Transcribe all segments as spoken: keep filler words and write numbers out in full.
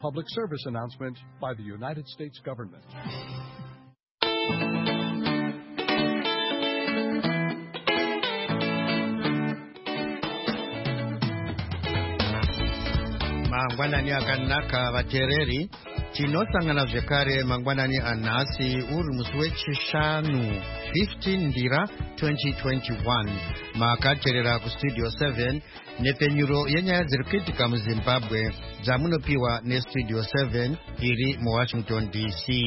public service announcement by the United States government. Mangwanani akanaka vatereri tinosangana zvekare mangwanani anhasi uri musi wechishanu fifteen ndira twenty twenty-one makateerera kustudio seven nepenyuro yenyaya dziri kuitika muzimbabwe dzamunopiwa nestudio seven iri muwashington D C.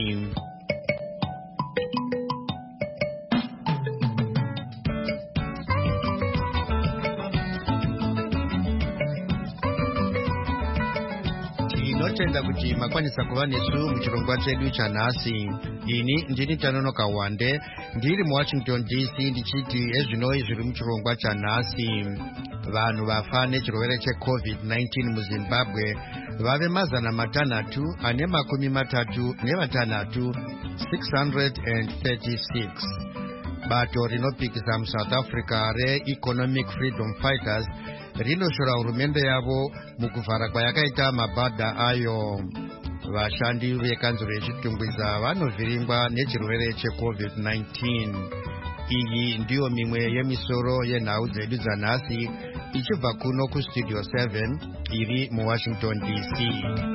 Tinotenda kuti makwanisa kuva nesu muchirongwa chedu chanhasi. Ini ndini Tanonoka Wande ndiri muwashington D C ndichiti ezvinoi zviri muchirongwa chanhasi. Vanhu vafa nechirwere checovid nineteen muzimbabwe vave mazana matanhatu ane makumi matatu nevatanhatu six hundred thirty-six. Bato rinopikisa muSouth Africa re-Economic Freedom Fighters rinoshora hurumende yavo mukuvhara kwayakaita mabhadha ayo. Vashandi vekanzuro yechitungwiza vanovhiringwa nechirwere checovid nineteen. Iyi ndiyo mimwe yemisoro yenhau dzedu dzanhasi ichibva kuno kustudio seven iri muwashington D C.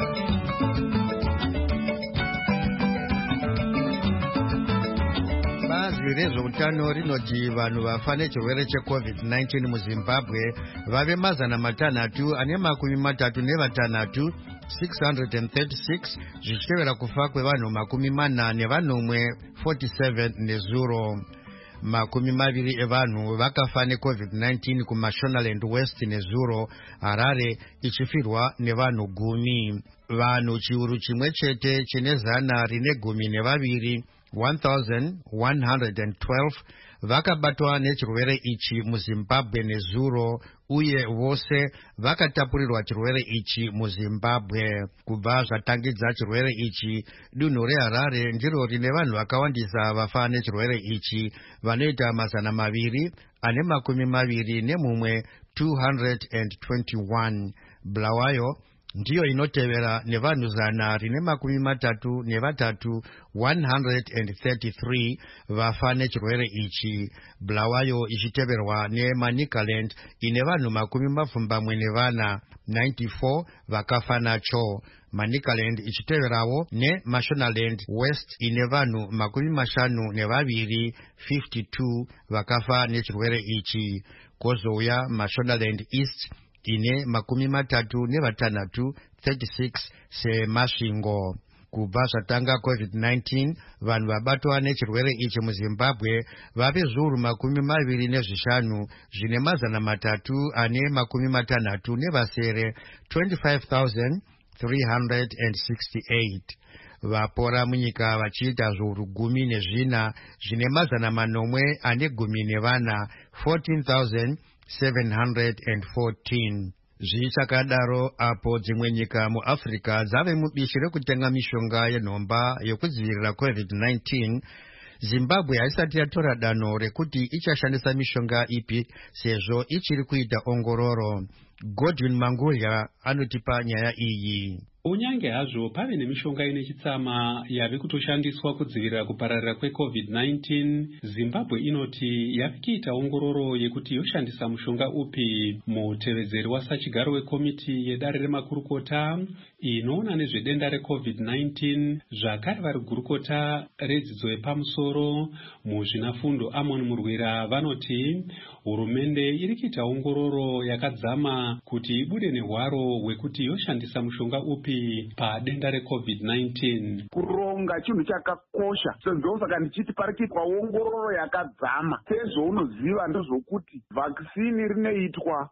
Bazi rezveutano rinoti vanhu vafa nechirwere checovid nineteen muzimbabwe vave mazana matanhatu ane makumi matatu nevatanhatu six hundred thirty-six zvichitevera kufa kwevanhu makumi mana nevanomwe forty-seven nezuro. Makumi maviri evanhu vakafa necovid nineteen kumashonaland west nezuro, Harare ichifirwa nevanhu gumi. Vanhu chiuru chimwe chete chine zana rine gumi nevaviri one thousand one hundred twelve vakabatwa nechirwere ichi muzimbabwe nezuro, uye vose vakatapurirwa chirwere ichi muzimbabwe. Kubva zvatangidza chirwere ichi, dunhu reHarare ndiro rine vanhu vakawandisa vafa nechirwere ichi vanoita mazana maviri ane makumi maviri nemumwe two hundred twenty-one. Bulawayo ndiyo inotevera nevanhu zana rine makumi matatu nevatatu one hundred thirty-three vafa nechirwere ichi. Bulawayo ichiteverwa neManicaland ine vanhu makumi mapfumbamwe nevana ninety-four vakafa nacho. Manicaland ichiteverawo neMashonaland West ine vanhu makumi mashanu nevaviri fifty-two vakafa nechirwere ichi. Kozouya Mashonaland East ine makumi matatu nevatanhatu thirty-six semasvingo. Kubva zvatanga covid nineteen, vanhu vabatwa nechirwere ichi muzimbabwe vave zviuru makumi maviri nezvishanu zvine mazana matatu ane makumi matanhatu nevasere twenty-five thousand three hundred sixty-eight. Vapora munyika vachiita zviuru gumi nezvina zvine mazana manomwe ane gumi nevana fourteen thousand seven hundred fourteen. Zvichakadaro apo dzimwe nyika muAfrica dzave mubishi rekutenga mishonga yenhomba yokudzivirira covid nineteen, Zimbabwe haisati yatora danho rekuti ichashandisa mishonga ipi sezvo ichiri kuita ongororo. Godwin Mangurya anotipa nyaya iyi. Unyange hazvo pave nemishonga ine chitsama yave kutoshandiswa kudzivirira kupararira kwecovid nineteen, Zimbabwe inoti yave kuita ongororo yekuti yoshandisa mushonga upi. Mutevedzeri wasachigaro wekomiti yedare remakurukota inoona nezvedenda recovid nineteen, zvakare vari gurukota redzidzo yepamusoro muzvinafundo Amon Murwira vanoti hurumende iri kuita ongororo yakadzama kuti ibude nehwaro hwekuti yoshandisa mushonga upi padenda recovid nineteen. Kuronga chinhu chakakosha, saka ndichiti pari kuitwa ongororo yakadzama. Sezvounoziva ndezvokuti vaccine rinoitwa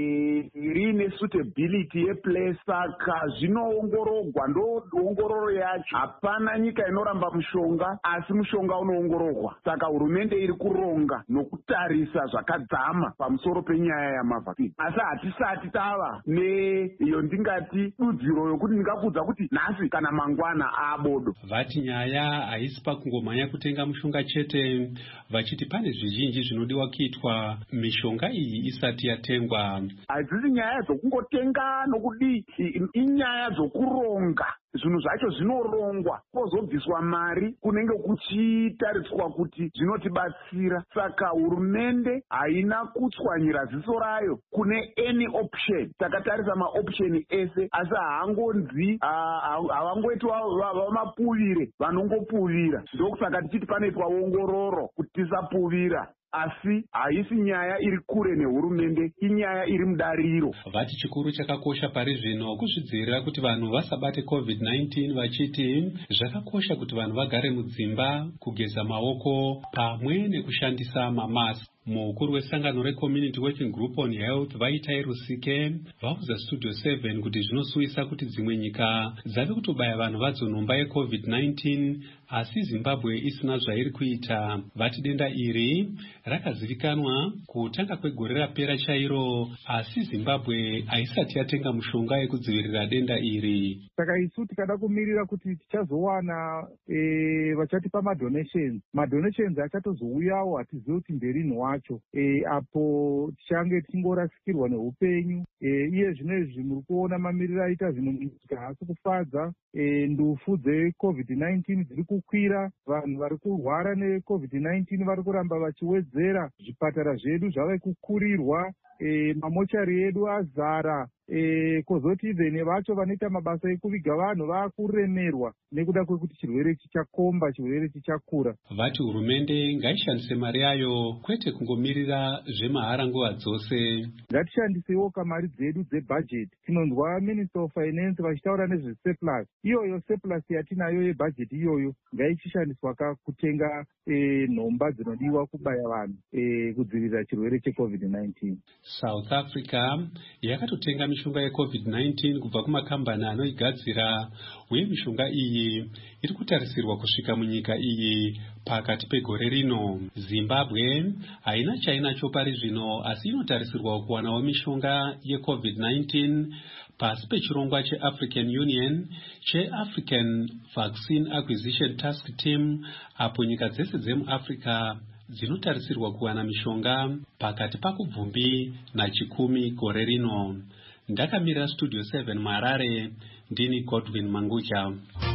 rine suitability yeplace, saka zvinoongororwa, ndoongororo yacho. Hapana nyika inoramba mushonga, asi mushonga unoongororwa. Saka hurumende iri kuronga nokutarisa zvakadzama yakadzama pamusoro penyaya yamavhakini, asi hatisati tava neiyo ndingati dudziro yokuti ndingakudza kuti nhasi kana mangwana abodo. Vati nyaya haisi pakungomhanya kutenga mishonga chete, vachiti pane zvizhinji zvinodiwa kuitwa mishonga iyi isati yatengwa. Hadzisi nyaya dzokungotenga nokudii, inyaya dzokuronga. Zvinhu zvacho zvinorongwa kwozobviswa mari kunenge kuchitariswa kuti zvinotibatsira. Saka hurumende haina kutswanyira ziso rayo kune any option. Takatarisa maoption ese, asi haangonzi havangoiti vamapuvire vanongopuvira. Ndokusaka tichiti panoitwa ongororo kuti tisapuvira. Asi haisi nyaya iri kure nehurumende, inyaya iri mudariro. Vati chikuru chakakosha pari zvino kuzvidzivirira kuti vanhu vasabate covid nineteen, vachiti zvakakosha kuti vanhu vagare mudzimba, kugeza maoko pamwe nekushandisa mamasi. Mukuru wesangano reCommunity Working Group on Health Vaitai Rusike vauza Studio seven kuti zvinosuyisa kuti dzimwe nyika dzave kutobaya vanhu vadzo nhomba yecovid nineteen, asi Zimbabwe isina zvairi kuita. Vati denda iri rakazivikanwa kutanga kwegore rapera chairo, asi Zimbabwe haisati yatenga mushonga yekudzivirira denda iri. Saka isu tikada kumirira kuti tichazowana e, vachatipa madonations. Madonations achatozouyawo, hatizivi kuti nderini wacho. E, apo tichange tichingorasikirwa neupenyu. E, iye zvinezvi muri kuona mamiriro aita zvinhu munyika haasi kufadza. E, ndufu dzecovid nineteen dziri kukwira, vanhu vari kurwara necovid nineteen vari kuramba vachiwedzera, zvipatara zvedu zvave kukurirwa, e, mamochari edu azara. E, kozoti even vacho vanoita mabasa ekuviga vanhu vakuremerwa nekuda kwekuti chirwere chichakomba, chirwere chichakura. Vati hurumende ngaishandise mari yayo kwete kungomirira zvemahara nguva dzose. Ngatishandisewo kamari dzedu dzebudget. Tinonzwa Minister of Finance vachitaura nezvesurplus. Iyoyo surplus yatinayo yebudget iyoyo ngaichishandiswa kutenga e, nhomba dzinodiwa kubaya vanhu e, kudzivirira chirwere checovid nineteen. South Africa yakatotenga mishonga yecovid nineteen kubva kumakambani anoigadzira, uye mishonga iyi iri kutarisirwa kusvika munyika iyi pakati pegore rino. Zimbabwe haina chainacho pari zvino, asi inotarisirwa kuwanawo mishonga yecovid nineteen pasi pechirongwa cheAfrican Union cheAfrican Vaccine Acquisition Task Team, apo nyika dzese dzemuAfrica dzinotarisirwa kuwana mishonga pakati pakubvumbi nachikumi gore rino. Ndakamira Studio seven Marare, ndini Godwin Mangucha.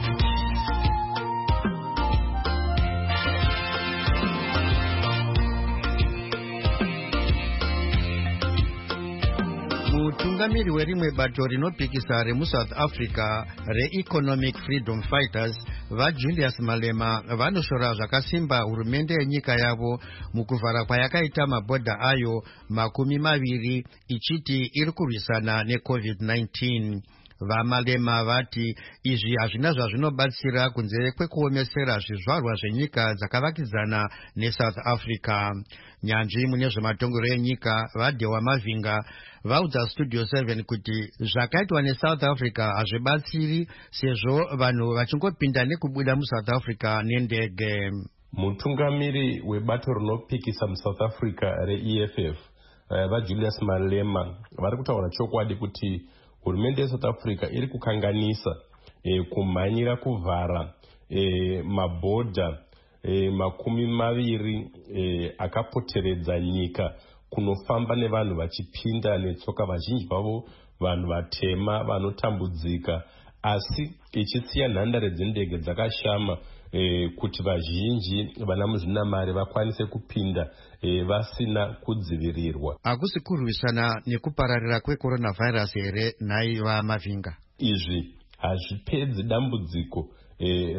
Mutungamiri werimwe bato rinopikisa remuSouth Africa reEconomic Freedom Fighters vaJulius Malema vanoshora zvakasimba hurumende yenyika yavo mukuvhara kwayakaita mabhodha ayo makumi maviri ichiti iri kurwisana necovid nineteen. VaMalema vati izvi hazvina zvazvinobatsira kunze kwekuomesera zvizvarwa zvenyika dzakavakidzana neSouth Africa. Nyanzvi mune zvematongero enyika vaDewa Mavinga vaudza Studio seven kuti zvakaitwa neSouth Africa hazvibatsiri sezvo vanhu vachingopinda nekubuda muSouth Africa nendege. Mutungamiri webato rinopikisa muSouth Africa reE F F vaJulius Malema vari kutaura chokwadi kuti hurumende yeSouth Africa iri kukanganisa e, kumhanyira kuvhara e, mabhodha e, makumi maviri e, akapoteredza nyika kunofamba nevanhu vachipinda netsoka, vazhinji vavo vanhu vatema vanotambudzika, asi ichisiya nhandare dzendege dzakashama e, kuti vazhinji vana muzvinamari vakwanise kupinda e, vasina kudzivirirwa. Hakusi kurwisana nekupararira kwecoronavirus here nhai vaMavinga? Izvi hazvipedzi dambudziko e,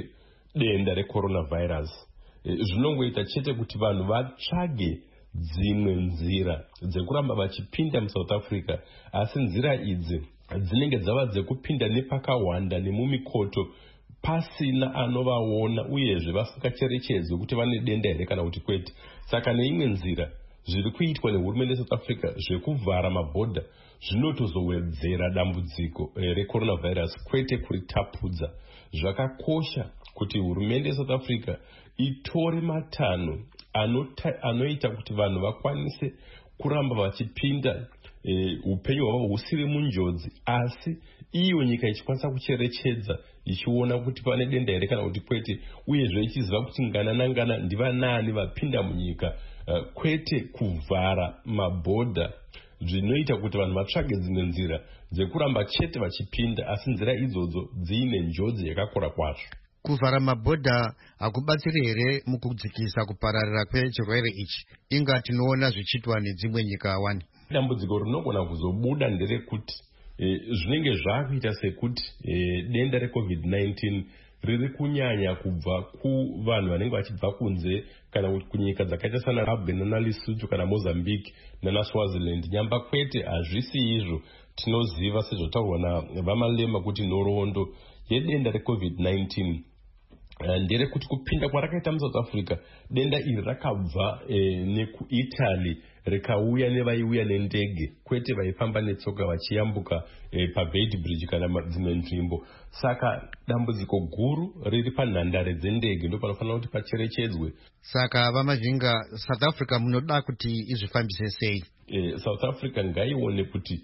redenda recoronavirus. E, zvinongoita chete kuti vanhu vatsvage dzimwe nzira dzekuramba vachipinda muSouth Africa, asi nzira idzi dzinenge dzava dzekupinda nepakawanda nemumikoto pasina anovaona, uyezve vasingacherechedzwe kuti vane denda here kana kuti kwete. Saka neimwe nzira zviri kuitwa nehurumende yeSouth Africa zvekuvhara mabhodha zvinotozowedzera dambudziko e, recoronavirus kwete kuritapudza. Zvakakosha kuti hurumende yeSouth Africa itore matanho anoita kuti vanhu vakwanise kuramba vachipinda e, upenyu hwavo husiri munjodzi, asi iyo nyika ichikwanisa kucherechedza ichiona kuti pane denda here kana kuti kwete, uyezve ichiziva kuti ngana nangana ndivanani vapinda munyika, uh, kwete kuvhara mabhodha zvinoita kuti vanhu vatsvage dzimwe nzira dzekuramba chete vachipinda, asi nzira idzodzo dziine njodzi yakakura kwazvo. Kuvhara mabhodha hakubatsiri here mukudzikisa kupararira kwechirwere ichi, inga tinoona zvichitwa nedzimwe nyika wani? Dambudziko rinogona kuzobuda nderekuti e, zvinenge zvakuita sekuti e, denda recovid nineteen riri kunyanya kubva kuvanhu vanenge vachibva kunze, kana kuti kunyika dzakaita sana Zimbabwe nana Lesotho kana Mozambique nana Swaziland. Nyamba kwete hazvisi izvo, tinoziva sezvotaurwa naVamalema kuti nhoroondo yedenda recovid nineteen ndere kuti kupinda kwarakaita muSouth Africa, denda iri rakabva e, nekuItaly rikauya nevaiuya nendege, kwete vaifamba netsoka vachiyambuka e, paBeit Bridge kana dzimwe nzvimbo. Saka dambudziko guru riri panhandare dzendege, ndo panofanira kuti pacherechedzwe. Saka Vamavhinga, South Africa munoda kuti izvifambise sei? E, South Africa ngaione kuti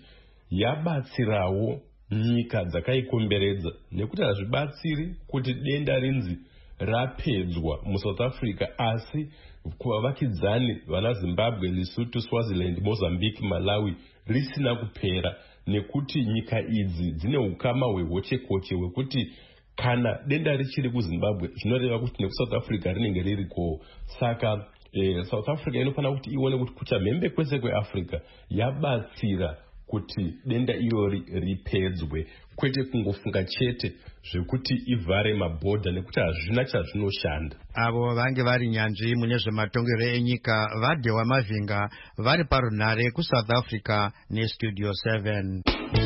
yabatsirawo nyika dzakaikomberedza, nekuti hazvibatsiri kuti denda rinzi rapedzwa muSouth Africa, asi kuvavakidzani vana Zimbabwe, Lesotho, Swaziland, Mozambique, Malawi risina kupera, nekuti nyika idzi dzine ukama hwehochekoche hwekuti kana denda richiri kuZimbabwe zvinoreva kuti nekuSouth Africa rinenge ririko. Saka eh, South Africa inofanira kuti ione kuti kuchamhembe kwese kweAfrica yabatsira kuti denda irori ripedzwe, kwete kungofunga chete zvekuti ivhare mabhodha, nekuti hazvina chazvinoshanda. Avo vange vari nyanzvi mune zvematongero enyika vadhe Vamavhinga vari parunhare kuSouth Africa neStudio seven.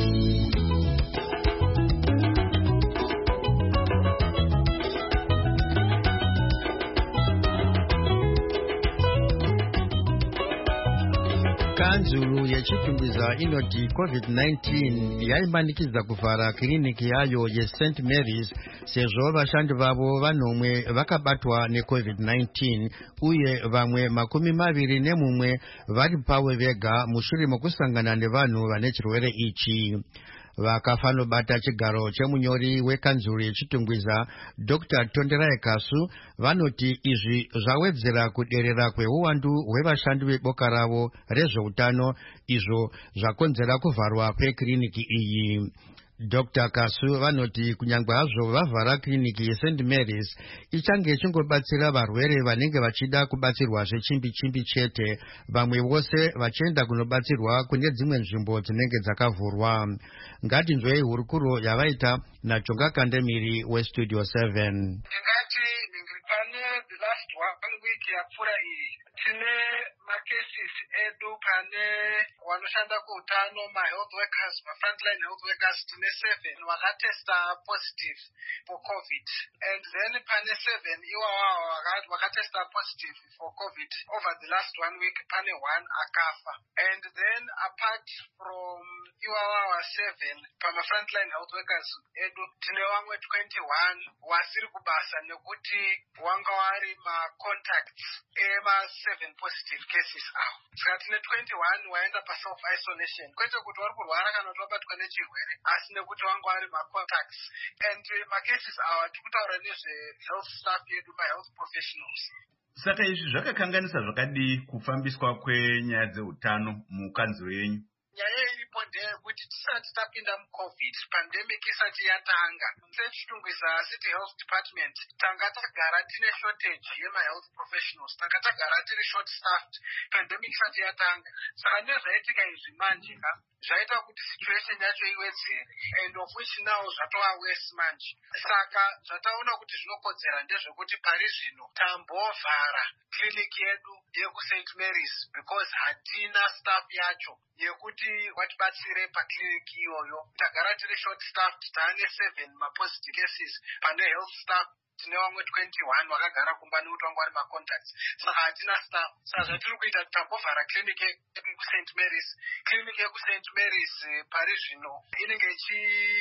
Kanzuru yechipingiza inoti covid nineteen yaimanikidza kuvhara kiriniki yayo yeSaint Mary's sezvo vashandi vavo vanomwe vakabatwa necovid nineteen, uye vamwe makumi maviri nemumwe vari pavo vega mushure mekusangana nevanhu vane chirwere ichi. Vakafanobata chigaro chemunyori wekanzuru yechitungwiza Doctor Tonderai Kasu vanoti izvi zvawedzera kuderera kweuwandu hwevashandi veboka ravo rezveutano, izvo zvakonzera kuvharwa kwekiriniki iyi. Doctor Kasu vanoti kunyangwe hazvo vavhara kiriniki yeSaint Mary's, ichange chingobatsira varwere vanenge vachida kubatsirwa zvechimbi chimbi chete, vamwe vose vachienda kunobatsirwa kune dzimwe nzvimbo dzinenge dzakavhurwa. Ngatinzwei hurukuro yavaita naChonga Kandemiri weStudio seven. Tingati pane the last one week yapfuura iyi tine macases edu pane wanoshanda kuutano, mahealth workers, mafrontline health workers, tine seven vakatesta positive for COVID, and then pane seven iwawawo vakatesta positive for COVID over the last one week, pane one akafa. And then apart from iwawawa seven pamafrontline health workers edu tine vamwe twenty-one wasiri kubasa nekuti wanga wari macontacts eva seven positive cases avo. Saka tine twenty-one waenda paself isolation, kwete kuti vari kurwara kana kuti vabatwa nechirwere, asi nekuti vanga vari macontacts. And macases ava tikutaura nezvehealth staff yedu, mahealth professionals. Saka izvi zvakakanganisa zvakadii kufambiswa kwenyaya dzeutano mukanzuro yenyu? Nyaya iripo ndeyekuti tisati tapinda mucovid pandemic isati yatanga, sechitungwiza city health department tanga tagara tine shortage yemahealth professionals, tanga tagara tiri short staffed pandemic isati yatanga. Saka nezvaitika izvi manje zvaita kuti situation yacho iwedzere, and of which now zvatova worse manje. Saka zvataona kuti zvinokodzera ndezvekuti pari zvino tambovhara clinic yedu yekuSaint Mary's because hatina staff yacho yekuti watibatsire paclinic iyoyo. Tagara tiri short staffed, taane seven mapositive cases pane health staff, tine vamwe twenty-one vakagara kumba nekuti vanga vari macontacts. Saka hatina staff. Saka zvatiri kuita tambovhara clinic yekuSaint Mary's. Clinic yekuSaint Mary's pari zvino inenge ichiongorora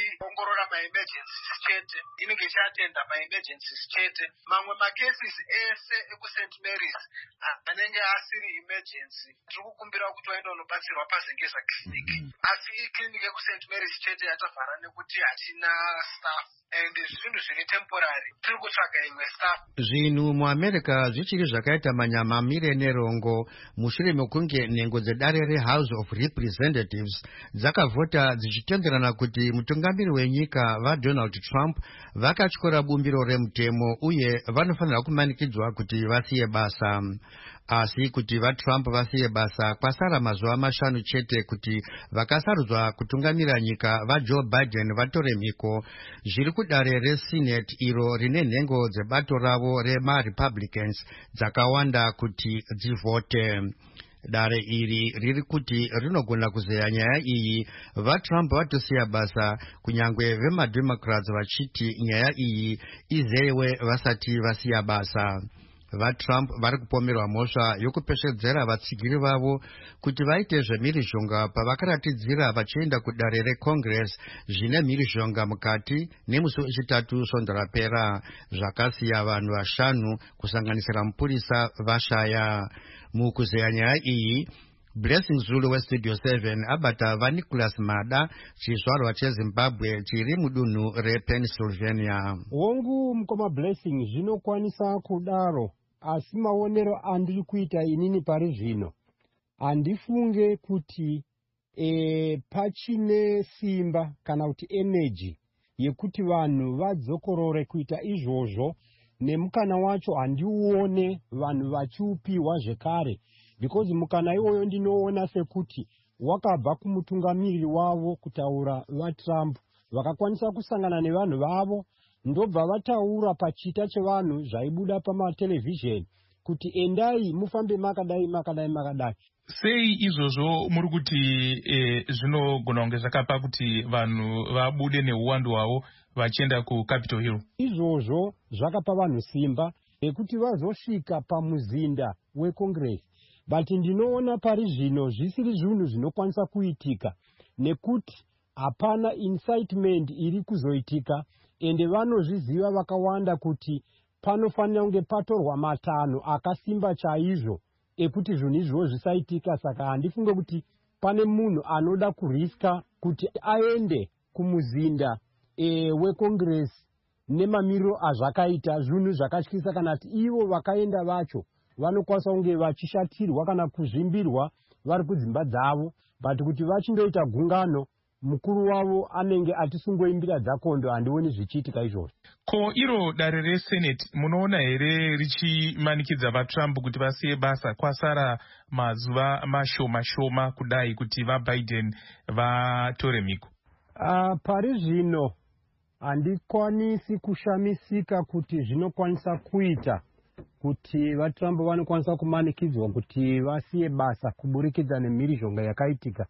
inoongorora maemergencies chete, inenge ichatenda maemergencies chete. Mamwe macases ese ekuSt Mary's anenge asiri emergency tiri kukumbira kuti waenda unobatsirwa paZengeza clinic, asi iclinic ekuSt Mary's chete yatavhara nekuti hatina staff and zvinhu zviri temporary, tiri kutsvaga imwe staff. Zvinhu muAmerica zvichiri zvakaita manyamamire nerongo mushure mekunge nhengo dzedare reHouse of Representatives dzakavhota dzichitenderana kuti mutungamiri wenyika vaDonald Trump vakatyora bumbiro remutemo uye vanofanira kumanikidzwa kuti vasiye basa. Asi kuti vaTrump vasiye basa kwasara mazuva mashanu chete kuti vakasarudzwa kutungamira nyika vaJoe Biden vatore mhiko, zviri kudare reSenate iro rine nhengo dzebato ravo remaRepublicans dzakawanda kuti dzivhote. Dare iri riri kuti rinogona kuzeya nyaya iyi vaTrump vatosiya basa, kunyangwe vemademocrats vachiti nyaya iyi izeyiwe vasati vasiya basa. VaTrump vari kupomerwa mhosva yokupeshedzera vatsigiri vavo kuti vaite zvemhirizhonga pavakaratidzira vachienda kudare reCongress zvine mhirizhonga mukati nemusi wechitatu svondo rapera, zvakasiya vanhu vashanu kusanganisira mupurisa vashaya. Mukuzeya nyaya iyi, Blessing Zulu weStudio seven abata vaNicholas Mada, chizvarwa cheZimbabwe chiri mudunhu rePennsylvania. Wongu mukoma Blessing, zvinokwanisa kudaro, asi maonero andiri kuita inini pari zvino handifunge kuti e, pachine simba kana kuti energy yekuti vanhu vadzokorore kuita izvozvo, nemukana wacho handiuone vanhu vachiupiwa zvekare, because mukana iwoyo ndinoona sekuti wakabva kumutungamiriri wavo kutaura vaTrump, vakakwanisa kusangana nevanhu vavo ndobva vataura pachita chevanhu zvaibuda pamatelevhizheni kuti endai mufambe makadai makadai makadai. Sei izvozvo muri kuti e, zvinogona kunge zvakapa kuti vanhu vabude neuwandu hwavo vachienda kuCapitol Hill? Izvozvo zvakapa vanhu simba ekuti vazosvika pamuzinda weCongress, but ndinoona pari zvino zvisiri zvinhu zvinokwanisa kuitika nekuti hapana incitement iri kuzoitika, ende vanozviziva vakawanda kuti panofanira kunge patorwa matanho akasimba chaizvo ekuti zvinhu izvozvo zvisaitika. Saka handifunge kuti pane munhu anoda kuriska kuti aende kumuzinda e, weCongress nemamiriro azvakaita, zvinhu zvakatyisa, kana kuti ivo vakaenda vacho vanokwanisa kunge vachishatirwa kana kuzvimbirwa vari kudzimba dzavo, but kuti vachindoita gungano mukuru wavo anenge atisungoimbira dzakondo, handioni zvichiitika izvozvo. Ko iro dare reSenate munoona here richimanikidza vaTrump kuti vasiye basa kwasara mazuva mashoma shoma kudai kuti vaBiden vatore mhiko? Uh, pari zvino handikwanisi kushamisika kuti zvinokwanisa kuita kuti vaTrump vanokwanisa kumanikidzwa kuti vasiye basa kuburikidza nemhirizhonga yakaitika,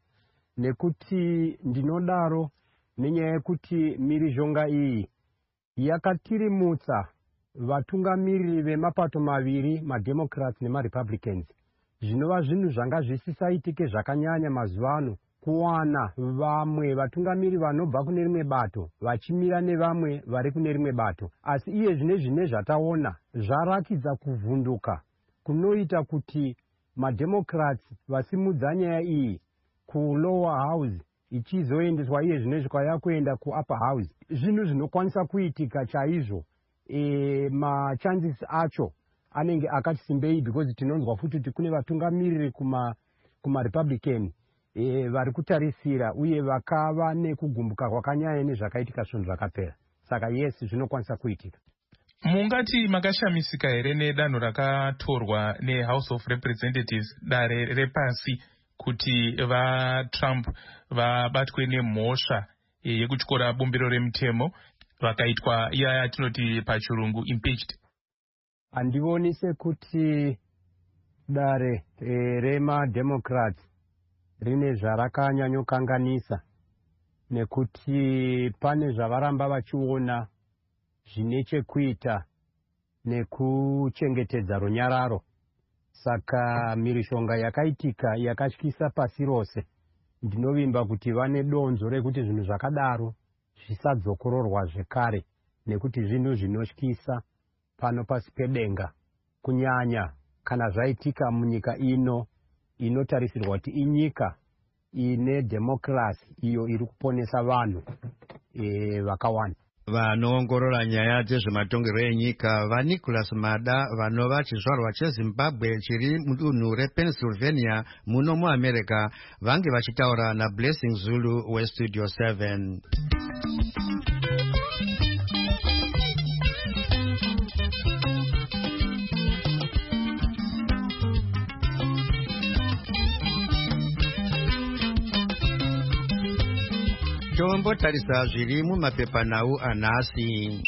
nekuti ndinodaro nenyaya yekuti mhirizhonga iyi yakatirimutsa vatungamiriri vemapato maviri, maDemocrats nemaRepublicans. Zvinova zvinhu zvanga zvisisaitike zvakanyanya mazuva ano, kuwana vamwe vatungamiri vanobva kune rimwe bato vachimira nevamwe vari kune rimwe bato. Asi iye zvine zvine zvataona zvarakidza kuvhunduka kunoita kuti maDemocrats vasimudza nyaya iyi kulower house ichizoendeswa iye zvine zvikaya kuenda kuupper house. Zvinhu zvinokwanisa kuitika chaizvo, e, machances acho anenge akati simbei, because tinonzwa futi kuti kune vatungamiriri kuma kumaRepublican e, vari kutarisira uye vakava nekugumbuka kwakanyanya nezvakaitika zvinhu zvakapera. Saka yes, zvinokwanisa kuitika. Mungati makashamisika here nedanho rakatorwa neHouse of Representatives, dare repasi, kuti vaTrump vabatwe nemhosva yekutyora bumbiro remutemo vakaitwa iya yatinoti pachirungu impeached? Handioni sekuti dare e, remaDemocrats rine zvarakanyanyokanganisa, nekuti pane zvavaramba vachiona zvine chekuita nekuchengetedza runyararo. Saka mhirizhonga yakaitika yakatyisa pasi rose. Ndinovimba kuti vane donzo rekuti zvinhu zvakadaro zvisadzokororwa zvekare, nekuti zvinhu zvinotyisa pano pasi pedenga, kunyanya kana zvaitika munyika ino inotarisirwa kuti inyika ine democracy iyo iri kuponesa vanhu e, vakawanda. Vanoongorora nyaya dzezvematongerwo enyika vaNicholas Mada vanova chizvarwa cheZimbabwe chiri mudunhu rePennsylvania muno muAmerica vange vachitaura naBlessing Zulu weStudio seven. Tombotarisa zviri mumapepanhau anhasi.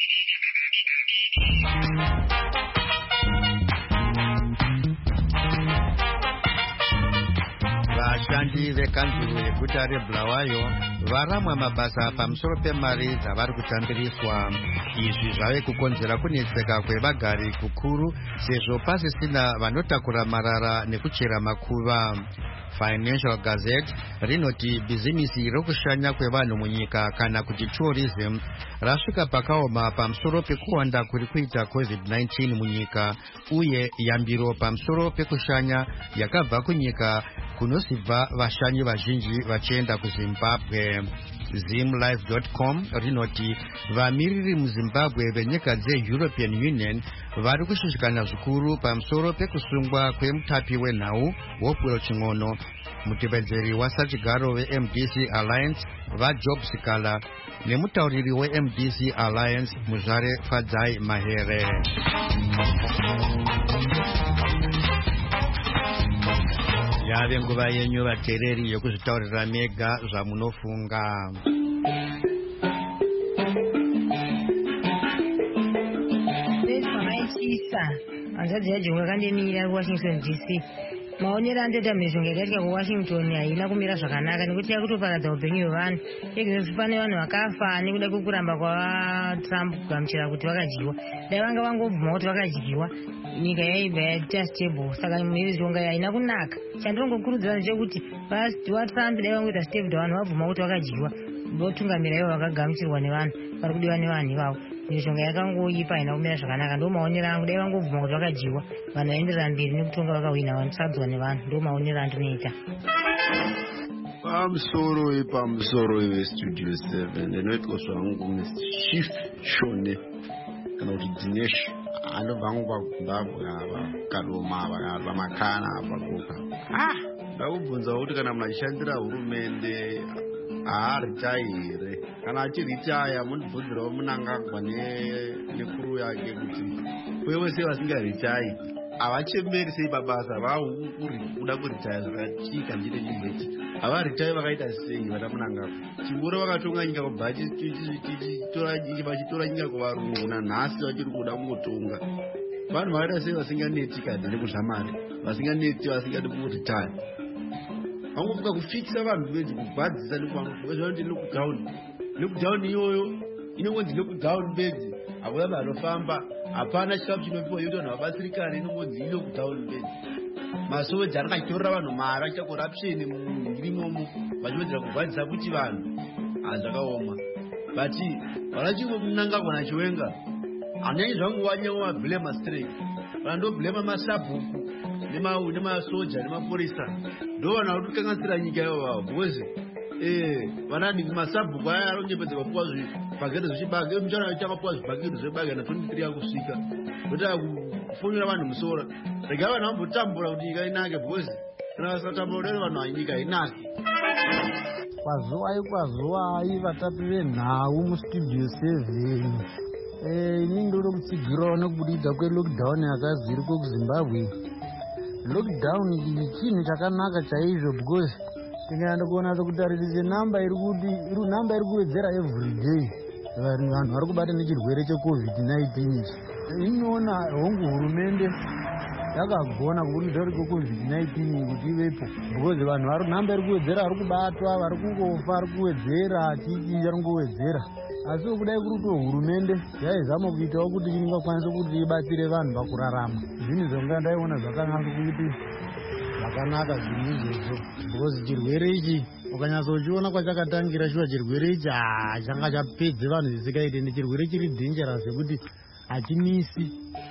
Vashandi vekanzuru yeguta reBulawayo varamwa mabasa pamusoro pemari dzavari kutambiriswa. Izvi zvave kukonzera kunetseka kwevagari kukuru sezvo pasisina vanotakura marara nekuchera makuva. Financial Gazette rinoti bhizimisi rokushanya kwevanhu munyika kana kuti tourism rasvika pakaoma pamusoro pekuwanda kuri kuita covid nineteen munyika, uye yambiro pamusoro pekushanya yakabva kunyika kunosibva vashanyi vazhinji vachienda kuZimbabwe. Zimlife dot com rinoti vamiriri muZimbabwe venyika dzeEuropean Union vari kushushikana zvikuru pamusoro pekusungwa kwemutapi wenhau Hopewell Ching'ono, mutevedzeri wasachigaro veM D C Alliance vaJob Sikala nemutauriri weM D C Alliance Muzvare Fadzai Mahere. Yave nguva yenyu vateereri yokuzvitaurira mega zvamunofunga. Hanzvadzi yaJongo akandemira kuWashington D C. Maonero anoita mhizhonga yakaitwa kuWashington haina kumira zvakanaka nekuti yakutoparadza upenyu hwevanhu. Egrefi pane vanhu vakafa nekuda kwekuramba kwaTrump kugamuchira kuti vakadyiwa. Dai vanga vangobvuma kuti vakadyiwa, nyika yaibva yaita stable. Saka mhizhonga haina kunaka. Chandinongokurudzira ndechekuti vaTrump dai vangoita stable vanhu vabvuma kuti vakadyiwa, votungamira ivo vakagamuchirwa nevanhu vari kudiwa nevanhu ivavo. Mhizhonga yakangoipa haina kumira zvakanaka. Ndo maonero angu. Dai vangobvuma kuti vakadyiwa, vanhu vaenderera mberi nekutonga vakawina, vanosadzwa nevanhu. Ndo maonero andinoita. Pamusoro wepamusoro weStudio seven ndinoitwa zvangu Chief Shone kana kuti Dinesh anobva kuZimbabwe ava Kadoma ava vamakana vagoka. Ah, ndakubvunza kuti kana munachishandira hurumende haaritaire kana achiritaya munibvunzirawo munangagwa nekuru yake kuti wewe sei vasingaritai havachemeri sei pabasa vahuri kuda kuritaya zvakachika ndine chizvechi havaritai vakaita sei vana munangagwa chingoro vakatonga nyika kubva vachitora nyika kuvarungu nanhasi vachiri kuda kungotonga vanhu vakaita sei vasinganeti kadhi nekuzvamari vasinganeti vasingadi kuritaya vangofunga kufikisa vanhu bedzi kugwadzisa nekuvanoti lockdown lockdown iyoyo inongonzi lockdown bedzi havana vanofamba hapana chikafu chinopiwa yokuti vanhu vabatsirikane inongonzi ilockdown bedzi masoja akatorera vanhu mari achiita corruption muimomo vachivedzera kugwadzisa kuti vanhu hazvakaoma but vanachingonangagwa nachiwenga hanyanyi zvangu wanyango mablema straight vanandoblema masabhuku nemasoja nemapurisa ndo vanhu vari kukanganisira nyika yavo because vanani masabhuku aya arongepedza vapuwa zvibhageti zvechibage muchana achakapuwa zvibhageti zvebage na twenty-three akusvika ndotaa kufonera vanhu musora rega vanhu vambotambura kuti nyika inake because kana vasatambura kudai vanhu hanyika inake. Kwazuwai kwazuwai vatapi venhau mustudio seven. Inini ndode kutsigirawo nekubudidza kwelockdown yakazi iri kuZimbabwe. Lockdown iyi chinhu chakanaka chaizvo because tikaenda kuona kutarisisa namba iri kuti iri namba iri kuwedzera every day vanhu vari kubata nechirwere checovid nineteen. Inoona hongu hurumende yakagona kubudidza kuti covid nineteen kuti ivepo because vanhu vari namba iri kuwedzera vari kubatwa vari kungofa vari kuwedzera chichi vari kungowedzera asi kudai kuri kuti hurumende yaizama kuitawo kuti ingakwanisa kuti ibatsire vanhu pakurarama zvinhu zvanga ndaiona zvakanaka kuti zvakanaka zvinhu izvozvo because chirwere ichi ukanyatsochiona kwachakatangira shuwa chirwere ichi changa chapedze vanhu zvisikaite nechirwere chiri dangerous yekuti hachinisi.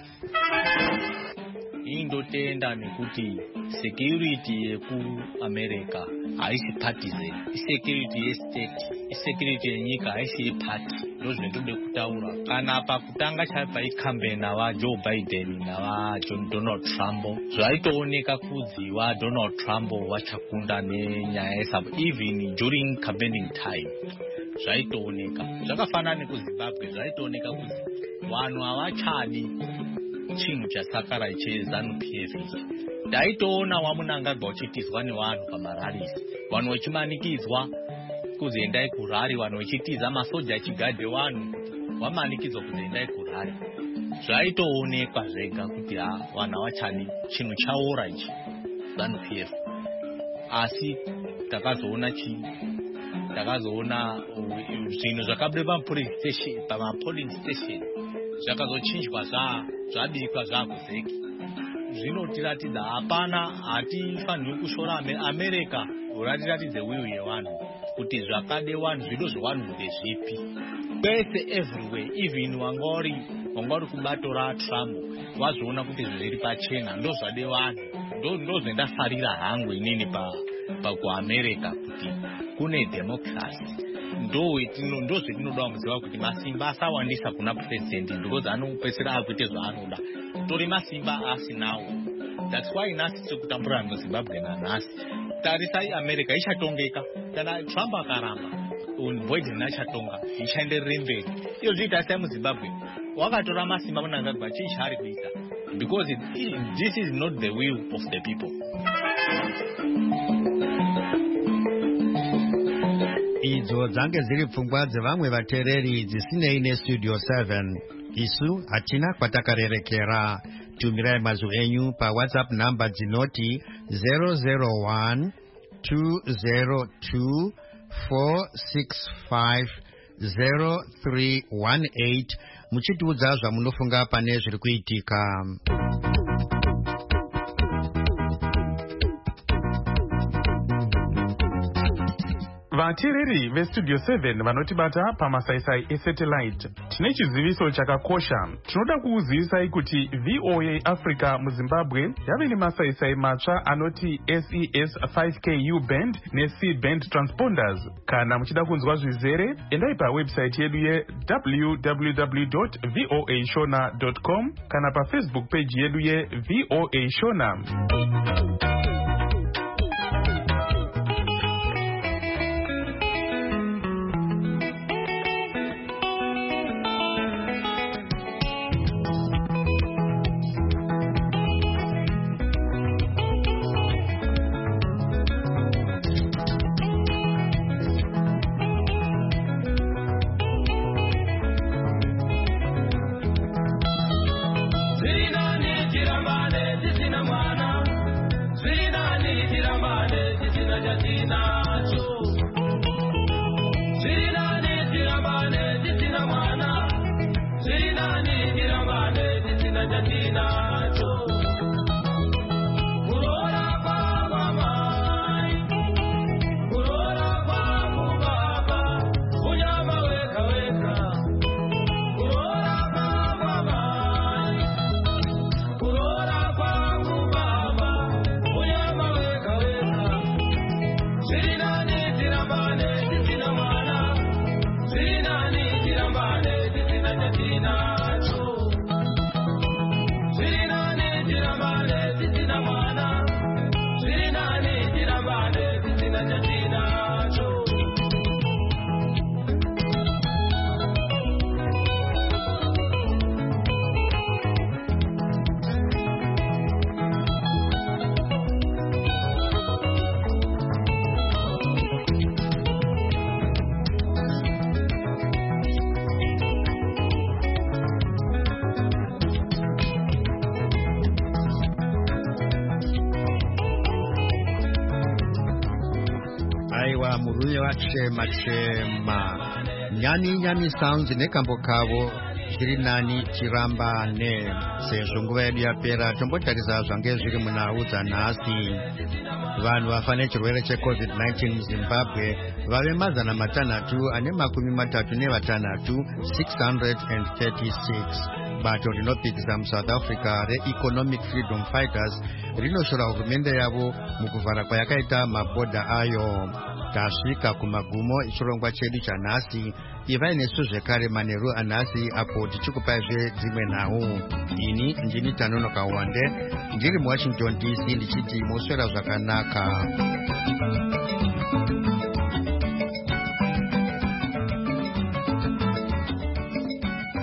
Indotenda nekuti security yekuAmerica haisi partisan, security yestate, security yenyika haisi yeparty. Ndozvendode kutaura kana pakutanga paikambeni navaJoe Biden navaDonald Trump zvaitooneka kudzi vaDonald Trump vachakunda nenyaya yesabu even during campaigning time zvaitooneka. Zvakafanana nekuZimbabwe zvaitooneka kudzi vanhu havachadi chinhu chasakara cheZANU-P F ichi. Taitoona wamunangagwa uchitizwa nevanhu pamararisi, vanhu vachimanikidzwa kuzoendai kurari, vanhu vachitiza masoja achigadhe vanhu wamanikidzwa kuzoendai kurari. Zvaitoonekwa zvega kuti vanhu havachadi chinhu chaora ichi ZANU-P F. Asi takazoona chi takazoona zvinhu zvakabve pamapolling station pamapolling station zvakazochinjwa zvabikwa zvakuzeki. Zvinotiratidza hapana, hatifanirwi kushora America ratiratidze will yevanhu kuti zvakade vanhu zvino zvevanhu ndezvipi kwese everywhere. Even wangori wangori kubato raTrump wazviona kuti zviri pachena ndozvade vanhu, ndozvendafarira hangu inini pakuAmerica kuti kune democracy. Ndozvetinoda muziva kuti masimba asawandisa kuna president because anopedzisira akuite zvaanoda. Tori masimba asinawo. That's why nhasi tiri kutambura muZimbabwe nanhasi. Tarisai America ichatongeka kana Trump akaramba, Biden achatonga, ichaenderera mberi. Iyo zviita sai muZimbabwe wakatora masimba Mnangagwa chii chaari kuita because it, it, this is not the will of the people. Idzo dzange dziri pfungwa dzevamwe vateereri dzisinei nestudio seven. Isu hatina kwatakarerekera. Tumirai mazwi enyu paWhatsApp namba dzinoti zero zero one two zero two four six five zero three one eight muchitiudza zvamunofunga pane zviri kuitika. Vateereri vestudio seven vanotibata pamasaisai esatellite, tine chiziviso chakakosha. Tinoda kukuzivisai kuti V O A Africa muZimbabwe yave nemasaisai matsva anoti S E S five K U band neC band transponders. Kana muchida kunzwa zvizere, endai pawebsite yedu ye w w w dot voa shona dot com kana pafacebook page yedu ye V O A Shona. Aiwa murume wachema chema nyami nyami sounds nekambo kavo zviri nani chiramba ne sezvo nguva yedu yapera tombotarisa zvange zviri munhau dzanhasi. Vanhu vafa nechirwere checovid nineteen muzimbabwe vave mazana matanhatu ane makumi matatu nevatanhatu six hundred thirty-six. Bato rinopikisa muSouth Africa reEconomic Freedom Fighters rinoshora hurumende yavo mukuvhara kwayakaita mabhodha ayo. Tasvika kumagumo echirongwa chedu chanhasi. Ivai nesu zvekare manheru anhasi apo tichikupaizve dzimwe nhau. Ini ndini Tanonoka Wande ndiri muWashington D C ndichiti moswera zvakanaka.